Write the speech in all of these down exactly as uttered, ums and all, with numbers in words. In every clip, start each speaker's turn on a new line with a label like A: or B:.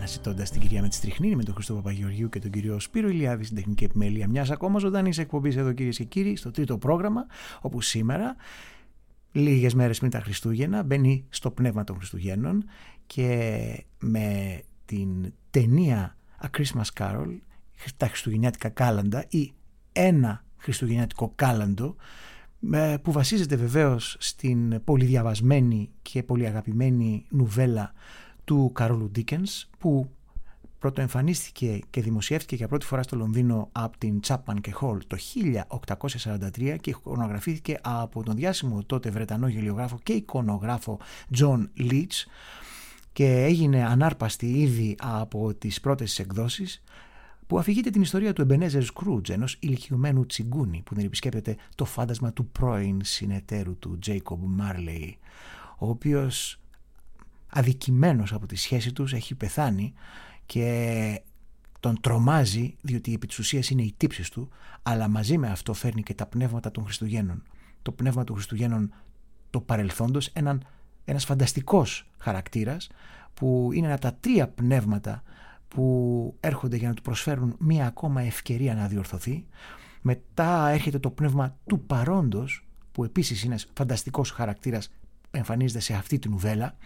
A: αναζητώντας την κυρία με τη Στριχνίνη, με τον Χρήστο Παπαγεωργίου και τον κύριο Σπύρο Ηλιάδη στην τεχνική επιμέλεια μιας ακόμα ζωντανής εκπομπής εδώ, κυρίες και κύριοι, στο τρίτο πρόγραμμα, όπου σήμερα, λίγες μέρες πριν τα Χριστούγεννα, μπαίνει στο πνεύμα των Χριστουγέννων και με την ταινία A Christmas Carol, τα χριστουγεννιάτικα κάλαντα ή ένα χριστουγεννιάτικο κάλαντο, που βασίζεται βεβαίως στην πολυδιαβασμένη και πολύ αγαπημένη νουβέλα του Καρόλου Ντίκενς, που πρωτοεμφανίστηκε και δημοσιεύτηκε για πρώτη φορά στο Λονδίνο από την Chapman και Hall το χίλια οκτακόσια σαράντα τρία και εικονογραφήθηκε από τον διάσημο τότε Βρετανό γελιογράφο και εικονογράφο John Leach και έγινε ανάρπαστη ήδη από τις πρώτες εκδόσεις, που αφηγείται την ιστορία του Ebenezer Scrooge, ενός ηλικιωμένου τσιγκούνι που δεν επισκέπτεται το φάντασμα του πρώην συνεταίρου του Jacob Marley, ο οποίος αδικημένος από τη σχέση τους έχει πεθάνει και τον τρομάζει, διότι επί της ουσίας είναι οι τύψεις του, αλλά μαζί με αυτό φέρνει και τα πνεύματα των Χριστουγέννων. Το πνεύμα των Χριστουγέννων το παρελθόντος, έναν, ένας φανταστικός χαρακτήρας που είναι ένα από τα τρία πνεύματα που έρχονται για να του προσφέρουν μία ακόμα ευκαιρία να διορθωθεί. Μετά έρχεται το πνεύμα του παρόντος, που επίσης είναι φανταστικός χαρακτήρας, εμφανίζεται σε αυτή τη νουβέλα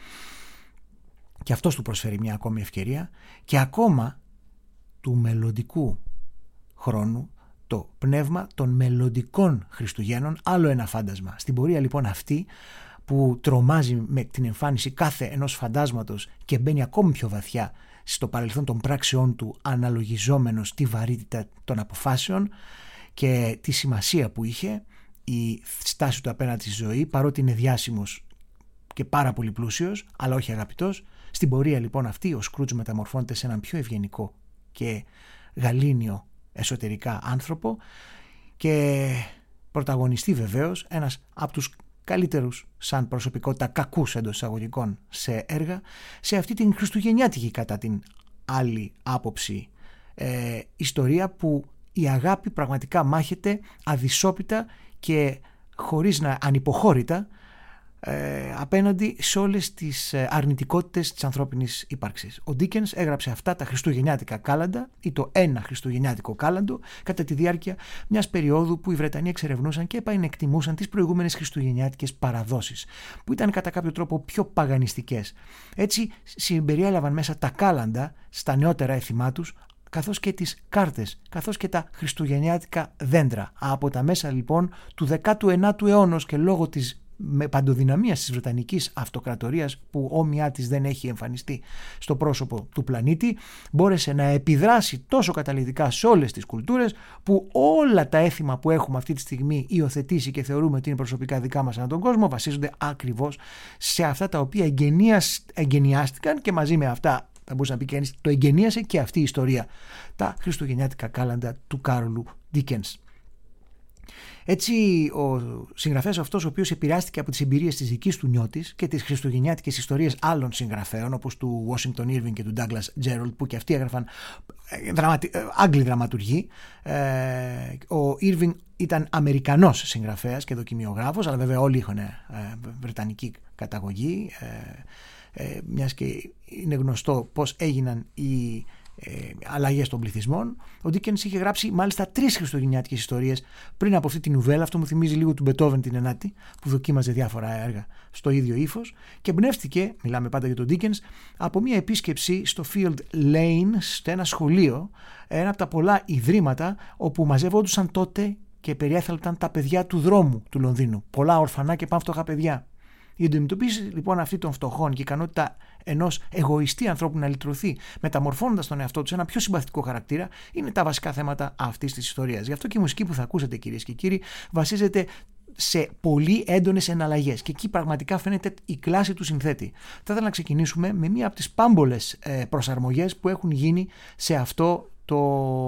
A: και αυτός του προσφέρει μία ακόμη ευκαιρία, και ακόμα του μελλοντικού χρόνου, το πνεύμα των μελλοντικών Χριστουγέννων, άλλο ένα φάντασμα. Στην πορεία λοιπόν αυτή, που τρομάζει με την εμφάνιση κάθε ενός φαντάσματος και μπαίνει ακόμη πιο βαθιά στο παρελθόν των πράξεών του, αναλογιζόμενος τη βαρύτητα των αποφάσεων και τη σημασία που είχε η στάση του απέναντι στη ζωή, παρότι είναι διάσημος και πάρα πολύ πλούσιος, αλλά όχι αγαπητός. Στην πορεία λοιπόν αυτή ο Σκρούτζ μεταμορφώνεται σε έναν πιο ευγενικό και γαλήνιο εσωτερικά άνθρωπο και πρωταγωνιστεί βεβαίως ένας από τους καλύτερους σαν προσωπικότητα κακούς εντός εισαγωγικών σε έργα, σε αυτή την χριστουγεννιάτικη κατά την άλλη άποψη ε, ιστορία, που η αγάπη πραγματικά μάχεται αδυσόπιτα και χωρίς να ανυποχώρητα ε, απέναντι σε όλες τις αρνητικότητες της ανθρώπινης ύπαρξης. Ο Ντίκενς έγραψε αυτά τα χριστουγεννιάτικα κάλαντα ή το ένα χριστουγεννιάτικο κάλαντο κατά τη διάρκεια μιας περίοδου που οι Βρετανοί εξερευνούσαν και επανεκτιμούσαν τις προηγούμενες χριστουγεννιάτικες παραδόσεις, που ήταν κατά κάποιο τρόπο πιο παγανιστικές. Έτσι συμπεριέλαβαν μέσα τα κάλαντα στα νεότερα έθιμά τους, καθώς και τις κάρτες, καθώς και τα χριστουγεννιάτικα δέντρα. Από τα μέσα λοιπόν του δέκατου ενάτου αιώνα και λόγω της με παντοδυναμία της Βρετανικής Αυτοκρατορίας, που όμοιά της δεν έχει εμφανιστεί στο πρόσωπο του πλανήτη, μπόρεσε να επιδράσει τόσο καταλυτικά σε όλες τις κουλτούρες, που όλα τα έθιμα που έχουμε αυτή τη στιγμή υιοθετήσει και θεωρούμε ότι είναι προσωπικά δικά μας ανά τον κόσμο, βασίζονται ακριβώς σε αυτά τα οποία εγκαινιάστηκαν, και μαζί με αυτά θα μπορούσε να πει κανείς το εγκαινίασε και αυτή η ιστορία, τα χριστουγεννιάτικα κάλαντα του Κάρολου Ντίκενς. Έτσι ο συγγραφέας αυτός, ο οποίος επηρεάστηκε από τις εμπειρίες της δικής του νιώτης και τις χριστουγεννιάτικες ιστορίες άλλων συγγραφέων όπως του Washington Irving και του Douglas Jerrold, που και αυτοί έγραφαν δραματι... Άγγλοι δραματουργοί. Ο Irving ήταν Αμερικανός συγγραφέας και δοκιμιογράφος, αλλά βέβαια όλοι είχαν βρετανική καταγωγή, μιας και είναι γνωστό πώς έγιναν οι Ε, αλλαγές των πληθυσμών. Ο Ντίκενς είχε γράψει μάλιστα τρεις χριστουγεννιάτικες ιστορίες πριν από αυτή τη νουβέλα. Αυτό μου θυμίζει λίγο του Μπετόβεν την ενάτη, που δοκίμαζε διάφορα έργα στο ίδιο ύφος, και εμπνεύστηκε, μιλάμε πάντα για τον Ντίκενς, από μια επίσκεψη στο Field Lane, σε ένα σχολείο, ένα από τα πολλά ιδρύματα όπου μαζεύονταν τότε και περιέθαλπταν τα παιδιά του δρόμου του Λονδίνου, πολλά ορφανά και πανφτωχά παιδιά. Η αντιμετωπίση λοιπόν αυτή των φτωχών και η ικανότητα ενός εγωιστή ανθρώπου να λυτρωθεί, μεταμορφώνοντας τον εαυτό του σε ένα πιο συμπαθητικό χαρακτήρα, είναι τα βασικά θέματα αυτής της ιστορίας. Γι' αυτό και η μουσική που θα ακούσετε, κυρίες και κύριοι, βασίζεται σε πολύ έντονες εναλλαγές, και εκεί πραγματικά φαίνεται η κλάση του συνθέτη. Θα ήθελα να ξεκινήσουμε με μία από τις πάμπολες προσαρμογές που έχουν γίνει σε αυτό το,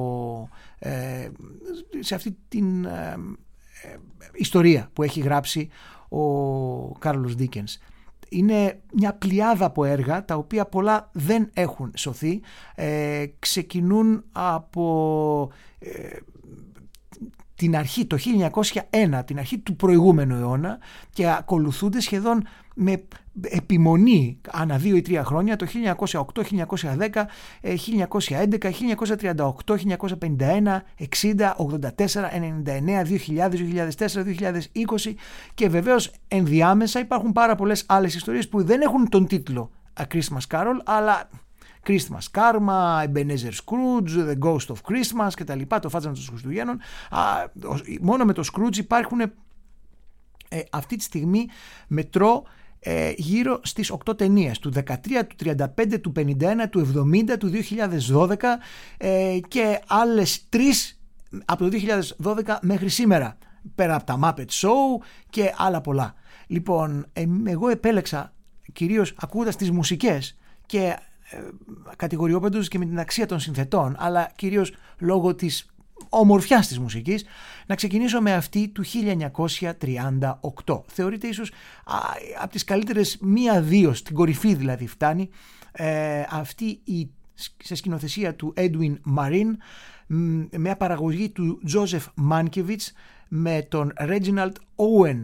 A: σε αυτή την ιστορία που έχει γράψει ο Κάρολος Ντίκενς. Είναι μια πλειάδα από έργα τα οποία πολλά δεν έχουν σωθεί. Ε, ξεκινούν από ε, την αρχή, το χίλια εννιακόσια ένα, την αρχή του προηγούμενου αιώνα, και ακολουθούνται σχεδόν με επιμονή ανά δύο ή τρία χρόνια, το χίλια εννιακόσια οκτώ, χίλια εννιακόσια δέκα, χίλια εννιακόσια έντεκα, χίλια εννιακόσια τριάντα οκτώ, χίλια εννιακόσια πενήντα ένα, εξήντα, ογδόντα τέσσερα, ενενήντα εννέα, δύο χιλιάδες, δύο χιλιάδες τέσσερα, δύο χιλιάδες είκοσι και βεβαίως ενδιάμεσα υπάρχουν πάρα πολλές άλλες ιστορίες που δεν έχουν τον τίτλο A Christmas Carol, αλλά Christmas Karma, Ebenezer Scrooge, The Ghost of Christmas και τα λοιπά, το φάτζανο των Χριστουγέννων. Μόνο με το Scrooge υπάρχουν ε, αυτή τη στιγμή μετρώ ε, γύρω στις οκτώ ταινίες, του δεκατρία, του τριάντα πέντε, του πενήντα ένα, του εβδομήντα, του δύο χιλιάδες δώδεκα ε, και άλλες τρεις από το δύο χιλιάδες δώδεκα μέχρι σήμερα, πέρα από τα Muppet Show και άλλα πολλά. Λοιπόν, ε, εγώ επέλεξα κυρίως ακούγοντας τις μουσικές και κατηγοριόπεντος και με την αξία των συνθετών, αλλά κυρίως λόγω της ομορφιάς της μουσικής, να ξεκινήσω με αυτή του χίλια εννιακόσια τριάντα οκτώ. Θεωρείται ίσως α, από τις καλύτερες μία-δύο, στην κορυφή δηλαδή φτάνει, ε, αυτή η, σε σκηνοθεσία του Edwin Marin, με μια παραγωγή του Joseph Mankiewicz με τον Reginald Owen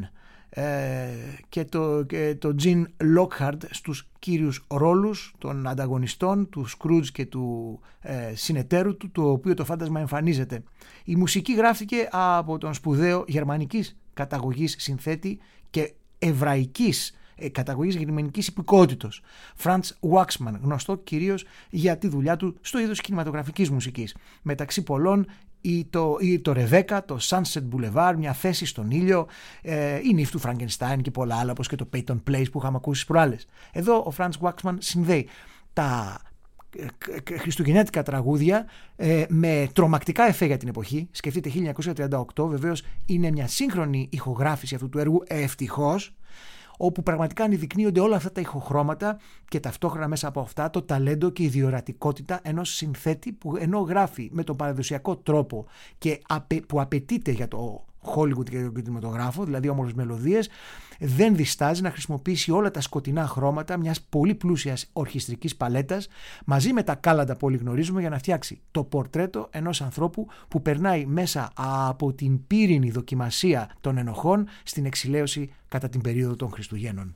A: και το, και το Gene Lockhart στους κύριους ρόλους των ανταγωνιστών του Scrooge και του ε, συνεταίρου του, το οποίο το φάντασμα εμφανίζεται. Η μουσική γράφτηκε από τον σπουδαίο γερμανικής καταγωγής συνθέτη και εβραϊκής ε, καταγωγής γερμανικής υπηκότητος Franz Waxman, γνωστό κυρίως για τη δουλειά του στο είδος κινηματογραφικής μουσικής, μεταξύ πολλών ή το, ή το Ρεβέκα, το Sunset Boulevard, μια θέση στον ήλιο, ε, η νύφη του Φραγκενστάιν και πολλά άλλα, όπως και το Peyton Place που είχαμε ακούσει στις προάλλες. Εδώ ο Franz Waxman συνδέει τα χριστουγεννιάτικα τραγούδια ε, με τρομακτικά εφέ για την εποχή. Σκεφτείτε χίλια εννιακόσια τριάντα οκτώ, βεβαίως είναι μια σύγχρονη ηχογράφηση αυτού του έργου, ευτυχώς, όπου πραγματικά ανειδεικνύονται όλα αυτά τα ηχοχρώματα και ταυτόχρονα μέσα από αυτά το ταλέντο και η διορατικότητα ενός συνθέτη που ενώ γράφει με τον παραδοσιακό τρόπο και που απαιτείται για το Hollywood και τον κινηματογράφο, δηλαδή όμορφες μελωδίες, δεν διστάζει να χρησιμοποιήσει όλα τα σκοτεινά χρώματα μιας πολύ πλούσιας ορχιστρικής παλέτας μαζί με τα κάλαντα που όλοι γνωρίζουμε για να φτιάξει το πορτρέτο ενός ανθρώπου που περνάει μέσα από την πύρινη δοκιμασία των ενοχών στην εξηλαίωση κατά την περίοδο των Χριστουγέννων.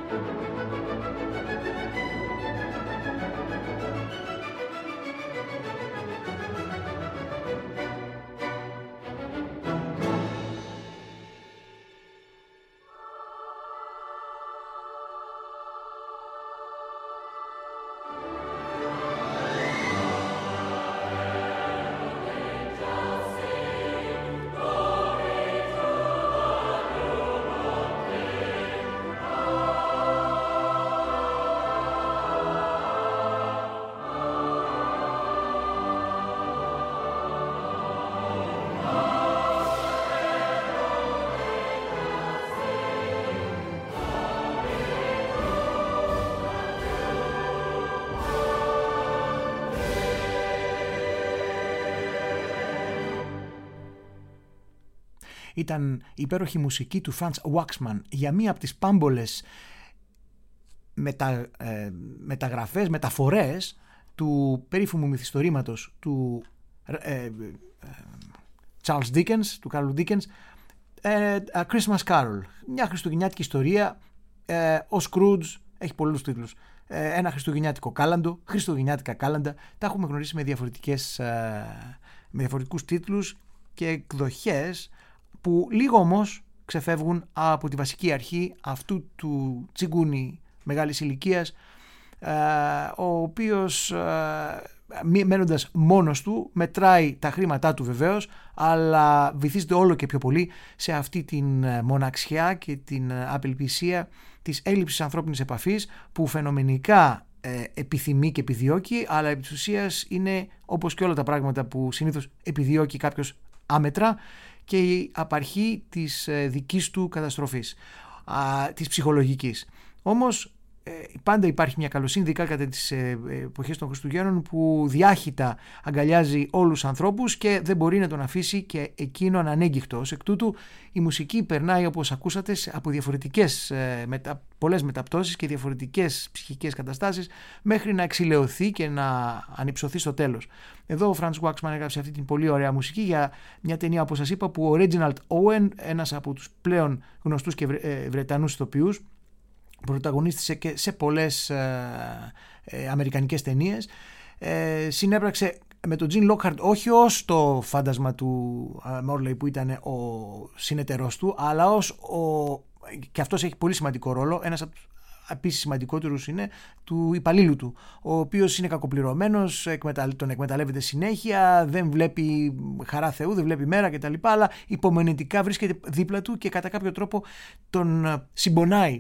A: Ήταν η υπέροχη μουσική του Franz Waxman για μία από τις πάμπολες μετα, ε, μεταγραφές, μεταφορές του περίφημου μυθιστορήματος του ε, ε, Charles Dickens, του Carl Dickens, ε, A Christmas Carol. Μια χριστουγεννιάτικη ιστορία. ε, ο Scrooge έχει πολλούς τίτλους. ε, ένα χριστουγεννιάτικο κάλαντο, χριστουγεννιάτικα κάλαντα. Τα έχουμε γνωρίσει με, διαφορετικές, ε, με διαφορετικούς τίτλους και εκδοχές που λίγο όμως ξεφεύγουν από τη βασική αρχή αυτού του τσιγκούνι μεγάλης ηλικίας, ο οποίος μένοντας μόνος του μετράει τα χρήματά του βεβαίως, αλλά βυθίζεται όλο και πιο πολύ σε αυτή την μοναξιά και την απελπισία της έλλειψης ανθρώπινης επαφής που φαινομενικά επιθυμεί και επιδιώκει, αλλά επί της ουσίας είναι, όπως και όλα τα πράγματα που συνήθως επιδιώκει κάποιος άμετρα, και η απαρχή της δικής του καταστροφής, α, της ψυχολογικής. Όμως ε, πάντα υπάρχει μια καλοσύνη, ειδικά κατά τις ε, εποχές των Χριστουγέννων, που διάχυτα αγκαλιάζει όλους τους ανθρώπους και δεν μπορεί να τον αφήσει και εκείνο ανανέγκυχτο. Ως εκ τούτου η μουσική περνάει, όπως ακούσατε, από διαφορετικές, ε, μετα, πολλές μεταπτώσεις και διαφορετικές ψυχικές καταστάσεις, μέχρι να εξηλαιωθεί και να ανυψωθεί στο τέλος. Εδώ ο Franz Waxman έγραψε αυτή την πολύ ωραία μουσική για μια ταινία, όπως σας είπα, που ο Reginald Owen, ένας από τους πλέον γνωστούς και ε, Βρετανούς ηθοποιούς, πρωταγωνίστησε και σε πολλές ε, ε, αμερικανικές ταινίες, ε, συνέπραξε με τον Gene Lockhart όχι ως το φάντασμα του Morley που ήταν ο συνεταιρός του, αλλά ως ο, και αυτός έχει πολύ σημαντικό ρόλο, ένας από τους επίσης σημαντικότερους είναι του υπαλλήλου του, ο οποίος είναι κακοπληρωμένος, τον εκμεταλλεύεται συνέχεια, δεν βλέπει χαρά Θεού, δεν βλέπει μέρα κτλ. Αλλά υπομονετικά βρίσκεται δίπλα του και κατά κάποιο τρόπο τον συμπονάει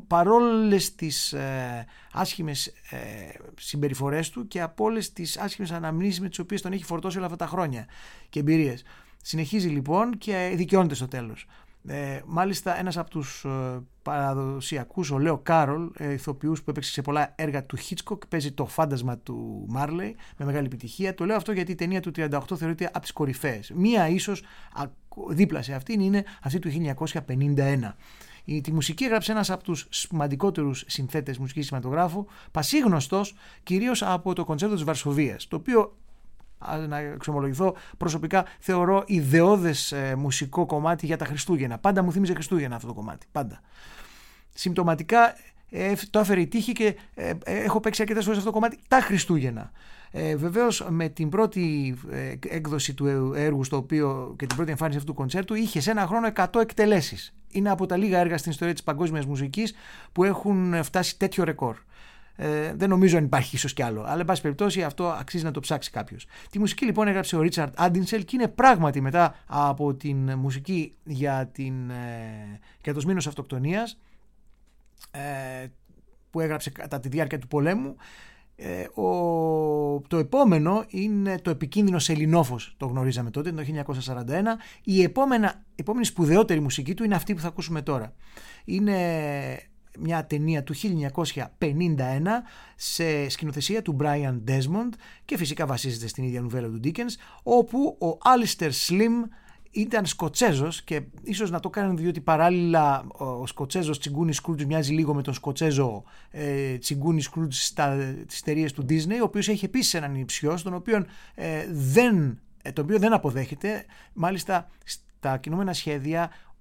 A: παρόλες τις ε, άσχημες ε, συμπεριφορές του και από όλες τις άσχημες αναμνήσεις με τις οποίες τον έχει φορτώσει όλα αυτά τα χρόνια και εμπειρίες. Συνεχίζει λοιπόν και δικαιώνεται στο τέλος. Ε, μάλιστα ένας από τους ε, παραδοσιακούς, ο Λέο Κάρολ, ε, ηθοποιούς που έπαιξε σε πολλά έργα του Hitchcock, παίζει το φάντασμα του Μάρλεϊ με μεγάλη επιτυχία. Το λέω αυτό γιατί η ταινία του τριάντα οκτώ θεωρείται από τις κορυφαίες. Μία ίσως δίπλα σε αυτήν είναι αυτή του χίλια εννιακόσια πενήντα ένα. Η, τη μουσική έγραψε ένας από τους σημαντικότερους συνθέτες μουσικής κινηματογράφου, πασίγνωστος κυρίως από το κοντσέρτο της Βαρσοβίας, το οποίο, να εξομολογηθώ, προσωπικά θεωρώ ιδεώδες ε, μουσικό κομμάτι για τα Χριστούγεννα. Πάντα μου θύμιζε Χριστούγεννα αυτό το κομμάτι. Πάντα. Συμπτωματικά ε, το έφερε η τύχη και ε, ε, έχω παίξει αρκετές φορές αυτό το κομμάτι τα Χριστούγεννα. Ε, βεβαίως με την πρώτη ε, έκδοση του έργου στο οποίο, και την πρώτη εμφάνιση αυτού του κοντσέρτου είχε σε ένα χρόνο εκατό εκτελέσεις. Είναι από τα λίγα έργα στην ιστορία της παγκόσμιας μουσικής που έχουν φτάσει τέτοιο ρεκόρ. Ε, δεν νομίζω αν υπάρχει ίσως κι άλλο, αλλά εν πάση περιπτώσει αυτό αξίζει να το ψάξει κάποιος. Τη μουσική λοιπόν έγραψε ο Ρίτσαρντ Άντινσελ και είναι πράγματι μετά από την μουσική για, την, ε, για το Σμήνος Αυτοκτονίας ε, που έγραψε κατά τη διάρκεια του πολέμου. Ε, ο, το επόμενο είναι το επικίνδυνο Σελινόφος, το γνωρίζαμε τότε, το χίλια εννιακόσια σαράντα ένα. Η επόμενα, επόμενη σπουδαιότερη μουσική του είναι αυτή που θα ακούσουμε τώρα. Είναι μια ταινία του χίλια εννιακόσια πενήντα ένα σε σκηνοθεσία του Brian Desmond και φυσικά βασίζεται στην ίδια νουβέλα του Dickens, όπου ο Alistair Slim ήταν Σκοτσέζος και ίσως να το κάνουν διότι παράλληλα ο Σκοτσέζος τσιγκούνι Σκρούτζ μοιάζει λίγο με τον Σκοτσέζο ε, τσιγκούνι Σκρούτζ στις εταιρείες του Disney, ο οποίος έχει επίσης έναν υψιό, τον οποίο, ε, δεν, το οποίο δεν αποδέχεται. Μάλιστα στα κινούμενα σχέδια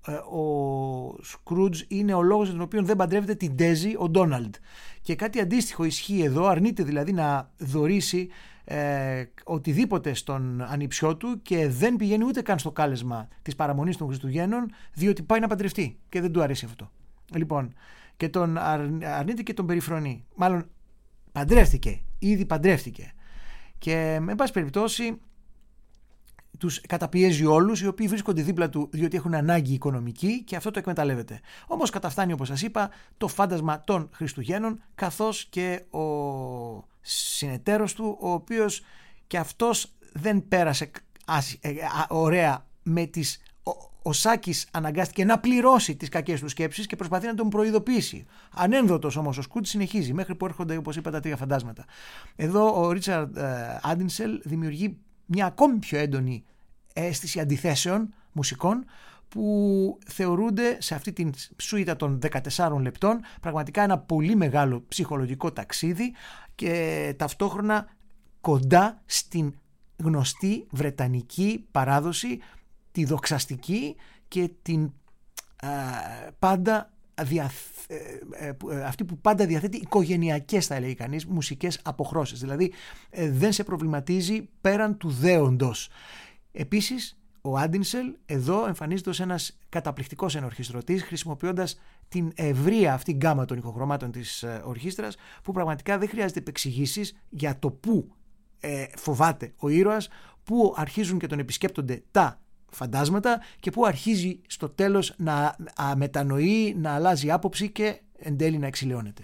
A: ο Σκρούτζ είναι ο λόγος για τον οποίο δεν παντρεύεται την Ντέζι ο Ντόναλντ. Και κάτι αντίστοιχο ισχύει εδώ, αρνείται δηλαδή να δωρήσει ε, οτιδήποτε στον ανιψιό του και δεν πηγαίνει ούτε καν στο κάλεσμα της παραμονής των Χριστουγέννων, διότι πάει να παντρευτεί και δεν του αρέσει αυτό. Λοιπόν, και τον αρνείται και τον περιφρονεί. Μάλλον παντρεύτηκε, ήδη παντρεύτηκε. Και με πάση περιπτώσει τους καταπιέζει όλους, οι οποίοι βρίσκονται δίπλα του διότι έχουν ανάγκη οικονομική και αυτό το εκμεταλλεύεται. Όμως καταφτάνει, όπως σας είπα, το φάντασμα των Χριστουγέννων, καθώς και ο συνεταίρος του, ο οποίος και αυτός δεν πέρασε ωραία με τις... Ο Σάκης αναγκάστηκε να πληρώσει τις κακές του σκέψεις και προσπαθεί να τον προειδοποιήσει. Ανένδοτος όμως ο Σκρούτζ συνεχίζει μέχρι που έρχονται, όπως είπα, τα τρία φαντάσματα. Εδώ ο Ρίτσαρντ Άντινσελ δημιουργεί μια ακόμη πιο έντονη αίσθηση αντιθέσεων μουσικών που θεωρούνται σε αυτή την σούιτα των δεκατεσσάρων λεπτών πραγματικά ένα πολύ μεγάλο ψυχολογικό ταξίδι και ταυτόχρονα κοντά στην γνωστή βρετανική παράδοση, τη δοξαστική και την α, πάντα δια, ε, ε, αυτή που πάντα διαθέτει οικογενειακές, θα λέει κανείς, μουσικές αποχρώσεις. Δηλαδή ε, δεν σε προβληματίζει πέραν του δέοντος. Επίσης ο Άντινσελ εδώ εμφανίζεται ως ένας καταπληκτικός ενορχιστρωτής, χρησιμοποιώντας την ευρεία αυτή γκάμα των ηχοχρωμάτων της ε, ορχήστρας, που πραγματικά δεν χρειάζεται επεξηγήσεις για το πού ε, φοβάται ο ήρωας, πού αρχίζουν και τον επισκέπτονται τα φαντάσματα και που αρχίζει στο τέλος να μετανοεί, να αλλάζει άποψη και εν τέλει να εξηλαιώνεται.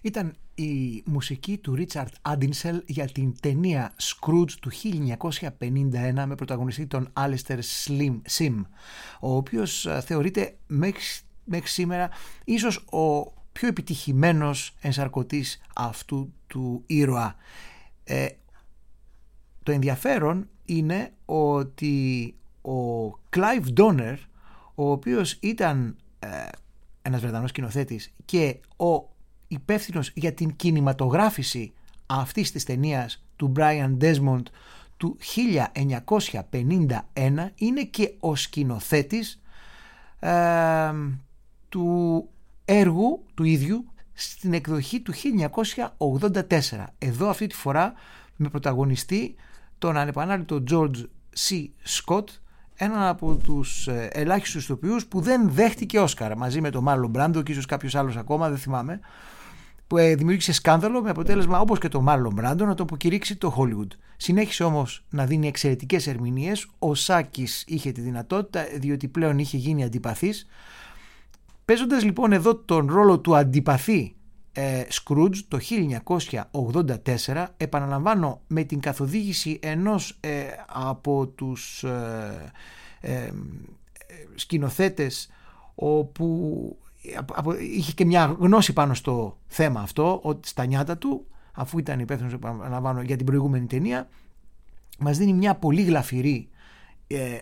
A: Ήταν η μουσική του Ρίτσαρντ Άντινσελ για την ταινία Scrooge του χίλια εννιακόσια πενήντα ένα με πρωταγωνιστή τον Άλιστερ Σιμ, ο οποίος θεωρείται μέχρι, μέχρι σήμερα ίσως ο πιο επιτυχημένος ενσαρκωτής αυτού του ήρωα. Ε, το ενδιαφέρον είναι ότι ο Κλάιβ Ντόνερ, ο οποίος ήταν ε, ένας Βρετανός σκηνοθέτης και ο υπεύθυνος για την κινηματογράφηση αυτής της ταινίας του Brian Desmond του χίλια εννιακόσια πενήντα ένα, είναι και ο σκηνοθέτης ε, του έργου του ίδιου στην εκδοχή του χίλια εννιακόσια ογδόντα τέσσερα. Εδώ αυτή τη φορά με πρωταγωνιστή τον ανεπανάληπτο George Σι. Scott, έναν από τους ελάχιστους ηθοποιούς που δεν δέχτηκε Όσκαρ, μαζί με τον Μάρλον Μπράντο και ίσως κάποιος άλλος ακόμα, δεν θυμάμαι, που δημιούργησε σκάνδαλο με αποτέλεσμα, όπως και τον Μάρλον Μπράντο, να το αποκηρύξει το Hollywood. Συνέχισε όμως να δίνει εξαιρετικές ερμηνείες. Ο Σάκης είχε τη δυνατότητα, διότι πλέον είχε γίνει αντιπαθής. Παίζοντας λοιπόν εδώ τον ρόλο του αντιπαθή ε, Scrooge το χίλια εννιακόσια ογδόντα τέσσερα, επαναλαμβάνω, με την καθοδήγηση ενός ε, από τους ε, ε, σκηνοθέτες όπου από, είχε και μια γνώση πάνω στο θέμα αυτό, ότι στα νιάτα του, αφού ήταν υπεύθυνος, επαναλαμβάνω, για την προηγούμενη ταινία, μας δίνει μια πολύ γλαφυρή ε,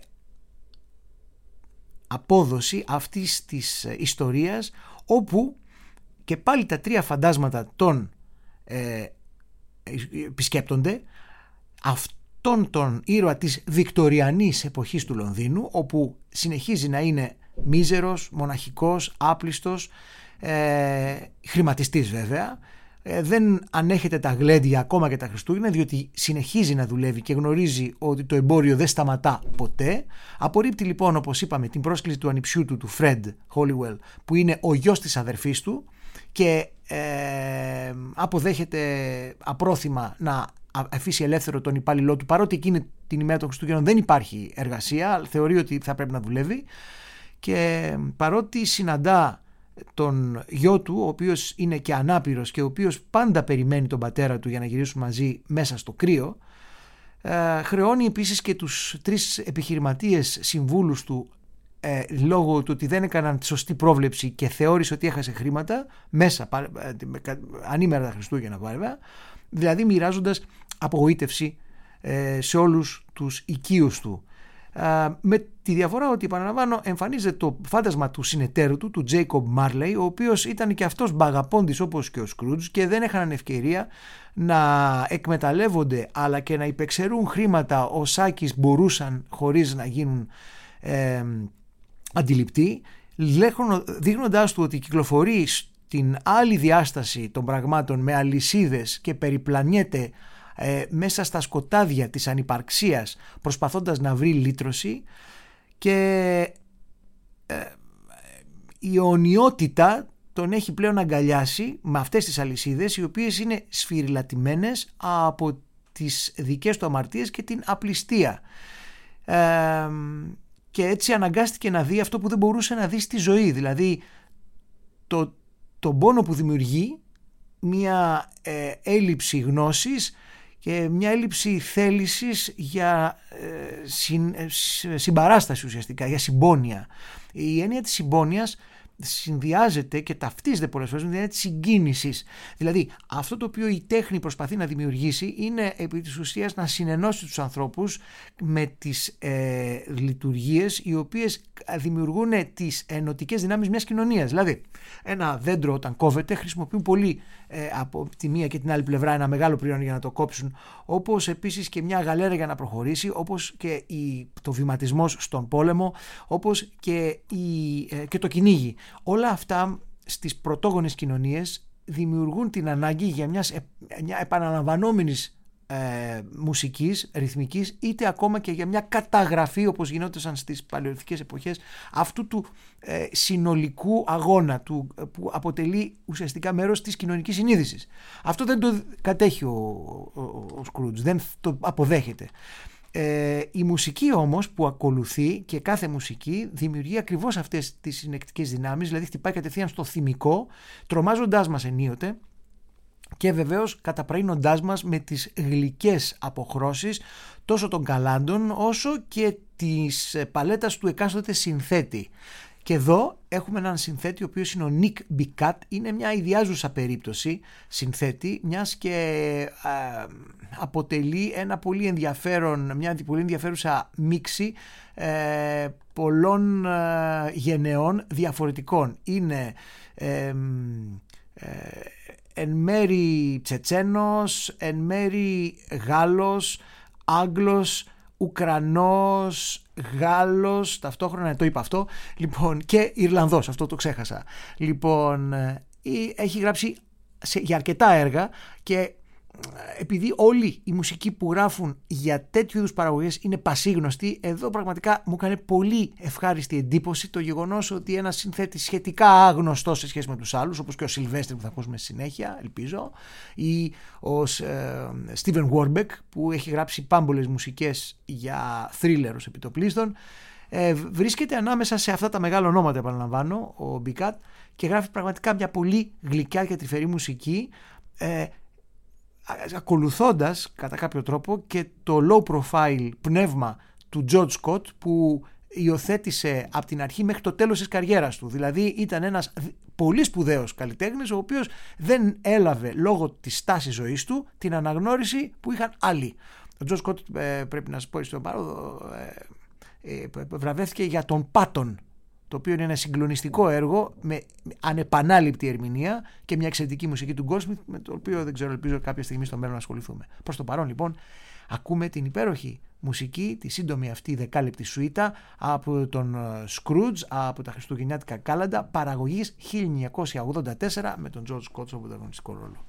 A: απόδοση αυτής της ιστορίας, όπου και πάλι τα τρία φαντάσματα των ε, επισκέπτονται αυτόν τον ήρωα της βικτοριανής εποχής του Λονδίνου, όπου συνεχίζει να είναι μίζερος, μοναχικός, άπλιστος, ε, χρηματιστής βέβαια, ε, δεν ανέχεται τα γλέντια ακόμα και τα Χριστούγεννα, διότι συνεχίζει να δουλεύει και γνωρίζει ότι το εμπόριο δεν σταματά ποτέ. Απορρίπτει λοιπόν, όπως είπαμε, την πρόσκληση του ανιψιού του, του Φρεντ Χόλιουελ, που είναι ο γιος της αδερφής του, και ε, αποδέχεται απρόθυμα να αφήσει ελεύθερο τον υπάλληλό του, παρότι εκείνη την ημέρα των Χριστούγεννων δεν υπάρχει εργασία, θεωρεί ότι θα πρέπει να δουλεύει, και παρότι συναντά τον γιο του, ο οποίος είναι και ανάπηρος και ο οποίος πάντα περιμένει τον πατέρα του για να γυρίσουν μαζί μέσα στο κρύο, ε, χρεώνει επίσης και τους τρεις επιχειρηματίες συμβούλους του, ε, λόγω του ότι δεν έκαναν σωστή πρόβλεψη και θεώρησε ότι έχασε χρήματα μέσα, ανήμερα τα Χριστούγεννα βέβαια, δηλαδή μοιράζοντας απογοήτευση ε, σε όλους τους οικείους του. Uh, με τη διαφορά ότι, επαναλαμβάνω, εμφανίζεται το φάντασμα του συνεταίρου του, του Τζέικομπ Μάρλεϊ, ο οποίος ήταν και αυτός μπαγαπώντης όπως και ο Σκρούτζ, και δεν είχαν ευκαιρία να εκμεταλλεύονται αλλά και να υπεξαιρούν χρήματα ο Σάκης μπορούσαν χωρίς να γίνουν ε, αντιληπτοί, δείχνοντάς του ότι κυκλοφορεί στην άλλη διάσταση των πραγμάτων με αλυσίδες και περιπλανιέται Ε, μέσα στα σκοτάδια της ανυπαρξίας, προσπαθώντας να βρει λύτρωση, και ε, η αιωνιότητα τον έχει πλέον αγκαλιάσει με αυτές τις αλυσίδες, οι οποίες είναι σφυριλατημένες από τις δικές του αμαρτίες και την απληστία, ε, και έτσι αναγκάστηκε να δει αυτό που δεν μπορούσε να δει στη ζωή, δηλαδή το, τον πόνο που δημιουργεί μια ε, έλλειψη γνώσης και μια έλλειψη θέλησης για ε, συν, ε, συμπαράσταση, ουσιαστικά για συμπόνια. Η έννοια της συμπόνιας συνδυάζεται και ταυτίζεται πολλές φορές με την έννοια της συγκίνησης. Δηλαδή αυτό το οποίο η τέχνη προσπαθεί να δημιουργήσει είναι επί της ουσίας να συνενώσει τους ανθρώπους με τις ε, λειτουργίες οι οποίες δημιουργούν τις ενωτικές δυνάμεις μιας κοινωνίας. Δηλαδή ένα δέντρο όταν κόβεται χρησιμοποιούν πολύ ε, από τη μία και την άλλη πλευρά ένα μεγάλο προϊόν για να το κόψουν, όπως επίσης και μια γαλέρα για να προχωρήσει, όπως και η, το βηματισμός στον πόλεμο, όπως και, η, ε, και το κυνήγι. Όλα αυτά στις πρωτόγονες κοινωνίες δημιουργούν την ανάγκη για μιας, μια επαναλαμβανόμενης ε, μουσικής, ρυθμικής, είτε ακόμα και για μια καταγραφή, όπως γινόταν στις παλαιολιθικές εποχές, αυτού του ε, συνολικού αγώνα του, που αποτελεί ουσιαστικά μέρος της κοινωνικής συνείδησης. Αυτό δεν το κατέχει ο, ο, ο Σκρούτζ, δεν το αποδέχεται. Ε, η μουσική όμως που ακολουθεί, και κάθε μουσική δημιουργεί ακριβώς αυτές τις συνεκτικές δυνάμεις, δηλαδή χτυπάει κατευθείαν στο θυμικό, τρομάζοντάς μας ενίοτε, και βεβαίως καταπραίνοντάς μας με τις γλυκές αποχρώσεις τόσο των καλάντων όσο και της παλέτας του εκάστοτε συνθέτη. Και εδώ έχουμε έναν συνθέτη ο οποίος είναι ο Nick Bicat, είναι μια ιδιάζουσα περίπτωση συνθέτη, μιας και ε, αποτελεί ένα πολύ ενδιαφέρον, μια πολύ ενδιαφέρουσα μίξη ε, πολλών ε, γενεών διαφορετικών. Είναι ε, ε, εν μέρη Τσετσένος, εν μέρη Γάλλος, Άγγλος, Ουκρανός, Γάλλος, ταυτόχρονα το είπα αυτό, λοιπόν, και Ιρλανδός, αυτό το ξέχασα. Λοιπόν, έχει γράψει σε, για αρκετά έργα και επειδή όλοι οι μουσικοί που γράφουν για τέτοιου είδους παραγωγές είναι πασίγνωστοι, εδώ πραγματικά μου έκανε πολύ ευχάριστη εντύπωση το γεγονός ότι ένας συνθέτης σχετικά άγνωστος σε σχέση με τους άλλους, όπως και ο Σιλβέστρη που θα ακούσουμε στη συνέχεια, ελπίζω, ή ο Στίβεν Βόρμπεκ που έχει γράψει πάμπολες μουσικές για θρίλερ ως επιτοπλίστων, ε, βρίσκεται ανάμεσα σε αυτά τα μεγάλα ονόματα, επαναλαμβάνω, ο Μπικάτ, και γράφει πραγματικά μια πολύ γλυκιά και τρυφερή μουσική, ε, ακολουθώντας κατά κάποιο τρόπο και το low profile πνεύμα του George Scott που υιοθέτησε από την αρχή μέχρι το τέλος της καριέρας του. Δηλαδή ήταν ένας πολύ σπουδαίος καλλιτέχνης ο οποίος δεν έλαβε λόγω της στάσης ζωής του την αναγνώριση που είχαν άλλοι. Ο George Scott, ε, πρέπει να σας πω στον παρόδο, ε, ε, βραβεύτηκε για τον Πάτον, το οποίο είναι ένα συγκλονιστικό έργο με ανεπανάληπτη ερμηνεία και μια εξαιρετική μουσική του Goldsmith, με το οποίο δεν ξέρω, ελπίζω κάποια στιγμή στο μέλλον να ασχοληθούμε. Προς το παρόν λοιπόν ακούμε την υπέροχη μουσική, τη σύντομη αυτή δεκάλεπτη σουίτα από τον Scrooge, από τα χριστουγεννιάτικα κάλαντα, παραγωγής χίλια εννιακόσια ογδόντα τέσσερα, με τον George Scott στον πρωταγωνιστικό ρόλο.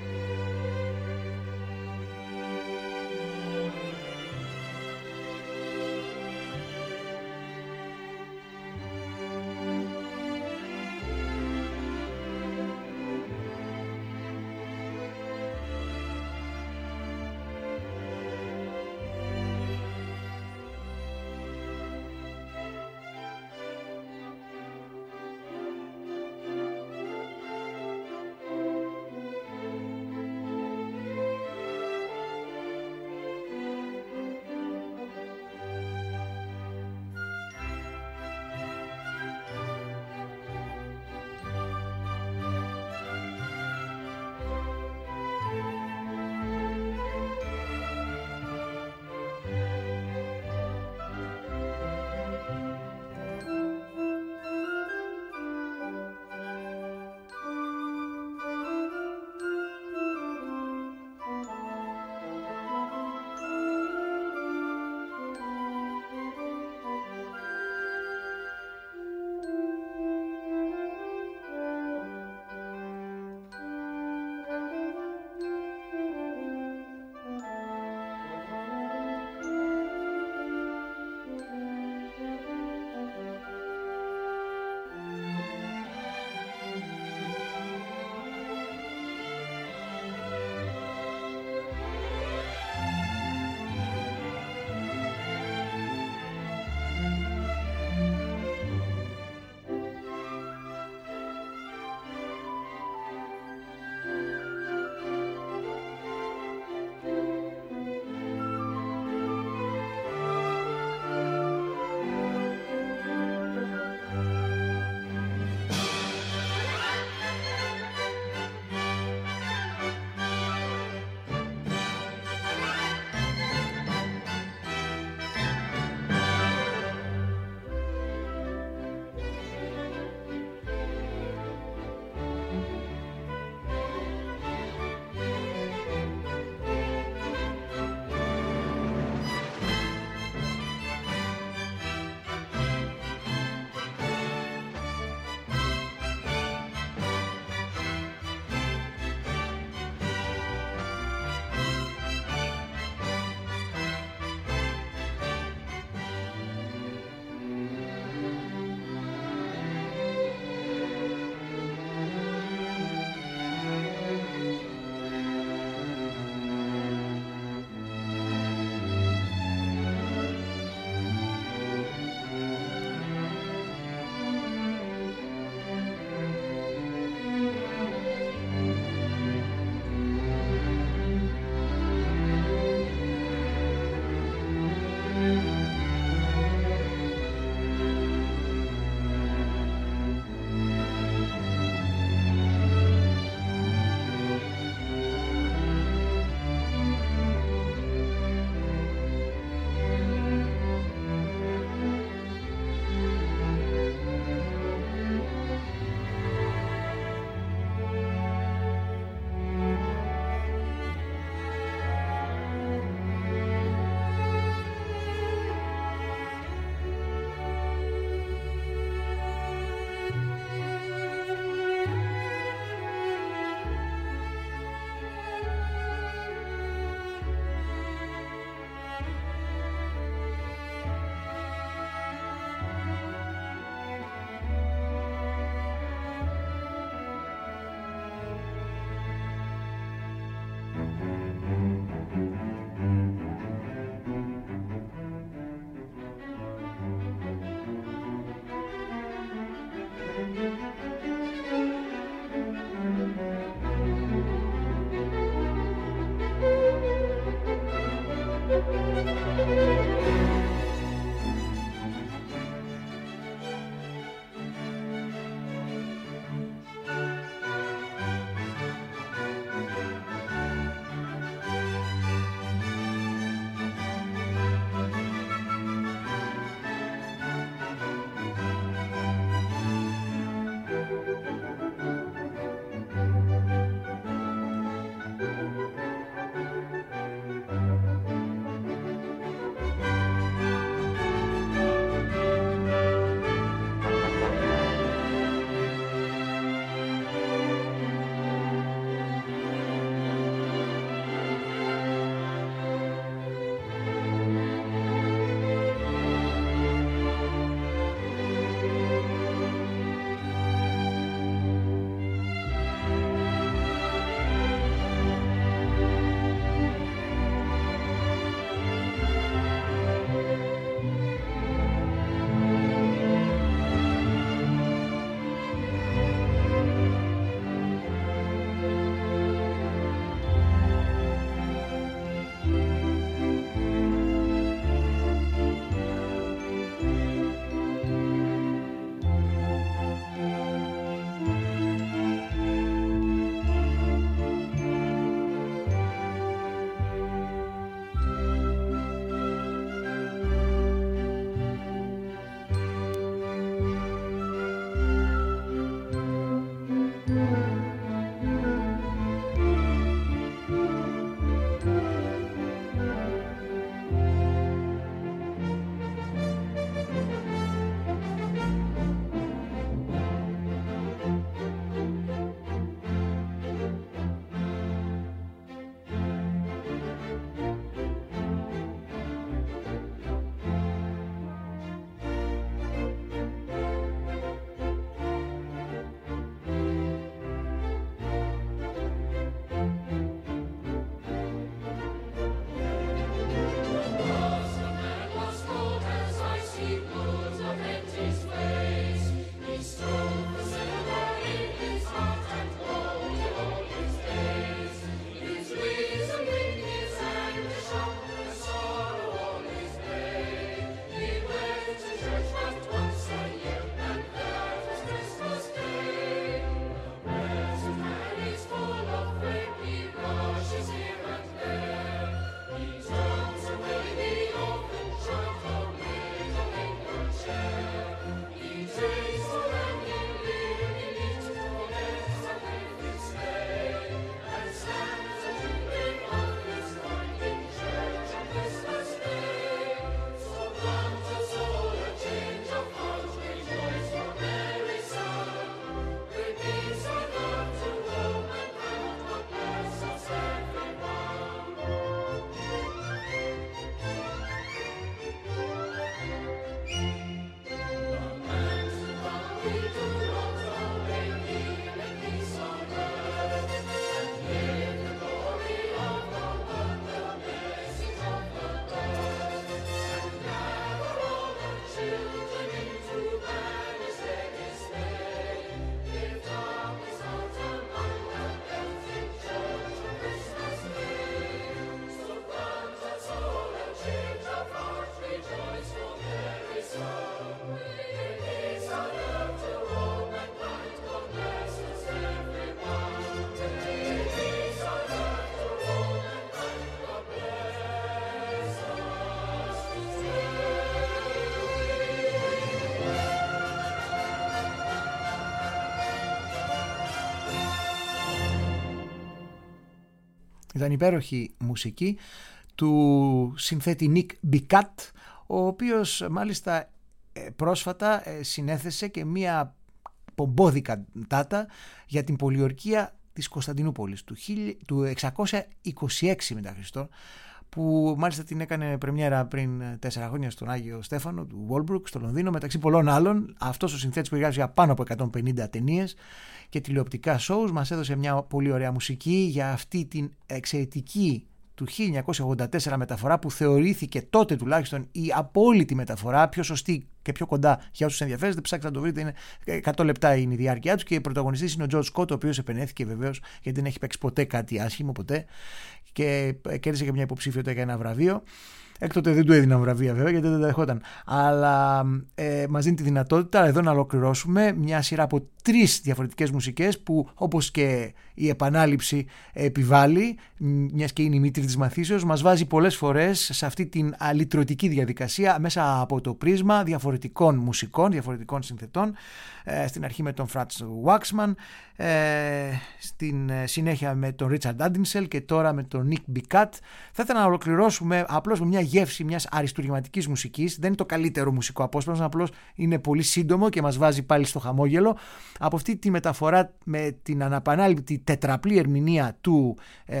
A: Ήταν υπέροχη μουσική του συνθέτη Nick Bicat, ο οποίος μάλιστα πρόσφατα συνέθεσε και μία πομπόδη καντάτα για την πολιορκία της Κωνσταντινούπολης του εξακόσια είκοσι έξι μετά Χριστό, που μάλιστα την έκανε πρεμιέρα πριν τέσσερα χρόνια στον Άγιο Στέφανο του Walbrook στο Λονδίνο, μεταξύ πολλών άλλων. Αυτός ο συνθέτης που γράψει για πάνω από εκατόν πενήντα ταινίες και τηλεοπτικά shows μας έδωσε μια πολύ ωραία μουσική για αυτή την εξαιρετική του χίλια εννιακόσια ογδόντα τέσσερα μεταφορά, που θεωρήθηκε τότε τουλάχιστον η απόλυτη μεταφορά, πιο σωστή και πιο κοντά για όσους ενδιαφέρεστε. Ψάξτε να το βρείτε, είναι εκατό λεπτά είναι η διάρκεια του, και ο πρωταγωνιστής είναι ο George Scott, ο οποίος επενέθηκε βεβαίως γιατί δεν έχει παίξει ποτέ κάτι άσχημο, ποτέ, και κέρδισε και μια υποψήφιότητα για ένα βραβείο. Έκτοτε δεν του έδιναν βραβεία βέβαια, γιατί δεν τα δεχόταν. Αλλά ε, μας δίνει τη δυνατότητα εδώ να ολοκληρώσουμε μια σειρά από τρεις διαφορετικές μουσικές που, όπως και η επανάληψη επιβάλλει, μιας και είναι η μήτρη της μαθήσεως, μας βάζει πολλές φορές σε αυτή την αλυτρωτική διαδικασία μέσα από το πρίσμα διαφορετικών μουσικών, διαφορετικών συνθετών. Ε, στην αρχή με τον Franz Waxman, ε, στην συνέχεια με τον Richard Addinsell και τώρα με τον Nick Bicat. Θα ήθελα να ολοκληρώσουμε απλώς με μια γεύση μιας αριστουργηματικής μουσικής. Δεν είναι το καλύτερο μουσικό απόσπασμα, απλώς είναι πολύ σύντομο και μας βάζει πάλι στο χαμόγελο. Από αυτή τη μεταφορά με την αναπανάληπτη τετραπλή ερμηνεία του ε,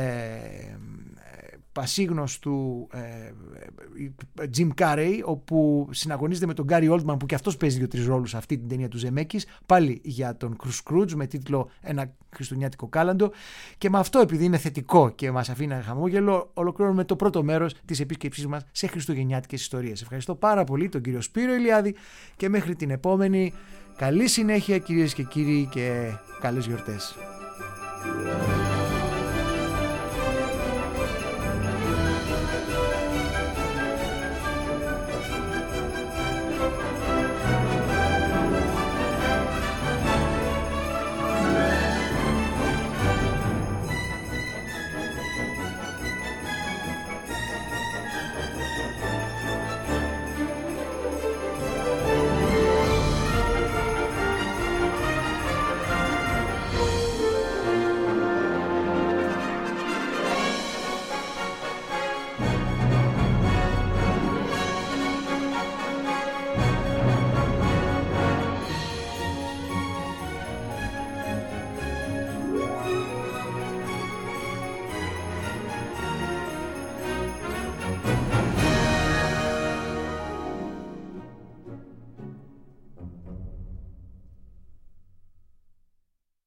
A: πασίγνωστου ε, Jim Carrey, όπου συναγωνίζεται με τον Gary Oldman, που και αυτός παίζει δύο-τρεις ρόλους σε αυτή την ταινία του Ζεμέκης, πάλι για τον Scrooge με τίτλο «Ένα χριστουγεννιάτικο κάλαντο». Και με αυτό, επειδή είναι θετικό και μας αφήνει ένα χαμόγελο, ολοκληρώνουμε το πρώτο μέρος της επίσκεψής μας σε χριστουγεννιάτικες ιστορίες. Ευχαριστώ πάρα πολύ τον κύριο Σπύρο Ηλιάδη και μέχρι την επόμενη, καλή συνέχεια κυρίες και κύριοι και καλές γιορτές.